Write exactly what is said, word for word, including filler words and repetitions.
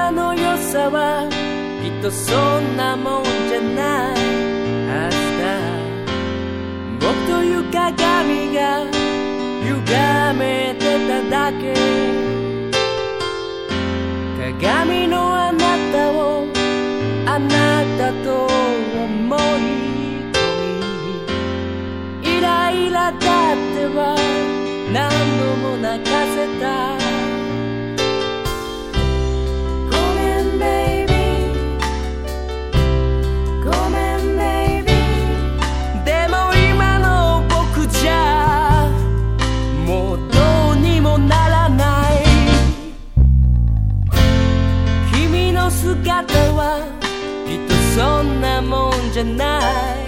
今の良さはきっとそんなもんじゃないはずだ。僕という鏡が歪めてただけ。鏡のあなたをあなたと思い込み、イライラだっては何度も泣かせた。ごめんベイビー、ごめんベイビー。でも今の僕じゃもうどうにもならない。君の姿はきっとそんなもんじゃない。